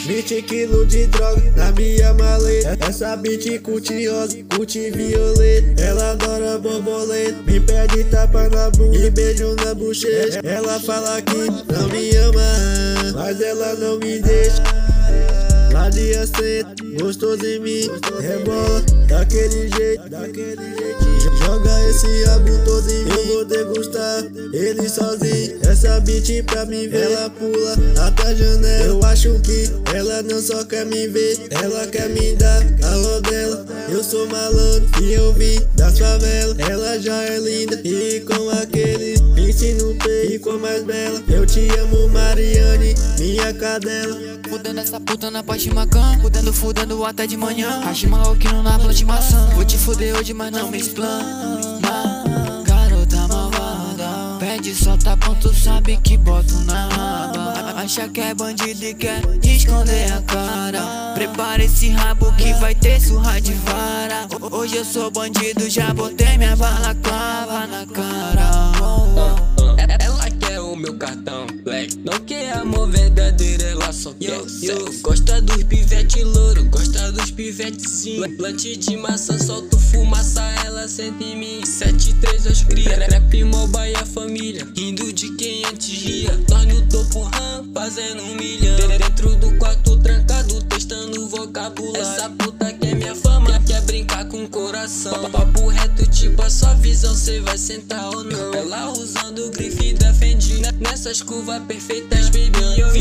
20 quilos de droga na minha maleta. Essa bitch curte rosa, curte violeta. Ela adora borboleta, me pede tapa na bunda e beijo na bochecha. Ela fala que não me ama, mas ela não me deixa. Lá de assento, gostoso em mim, rebola daquele jeito, joga esse rabo todo em mim. Eu vou degustar ele sozinho. Essa bitch pra me ver, ela pula até a janela. Eu acho que ela não só quer me ver, ela quer me dar a rodela. Eu sou malandro e eu vim das favelas. Ela já é linda e com aquele pince no peito ficou mais bela. Eu te amo, Mariane, minha cadela. Fudendo essa puta na parte macan, fudendo até de manhã. Hashima Okino na planta de maçã. Vou te fuder hoje, mas não me explana. Garota malvada, pede solta ponto, sabe que boto na raba. Acha que é bandido e quer esconder a cara. Prepara esse rabo que vai ter surra de vara. Hoje eu sou bandido, já botei minha bala clava na cara. Ela quer o meu cartão, black. Não quer amor verdadeiro, ela só quer sexo. Gosta dos pivete louro, gosta dos pivetezinho. Plante de maçã, solto fumaça, ela senta em mim. 7-3 as cria, rap moba e a família. Rindo de quem antes ria, nós no topo fazendo 1 milhão. Dentro do quarto trancado, testando vocabulário. Essa puta quer minha fama, quer brincar com o coração. Papo reto, tipo a sua visão, cê vai sentar ou não. Ela usando o grife da Fendi, nessas curvas perfeitas, baby.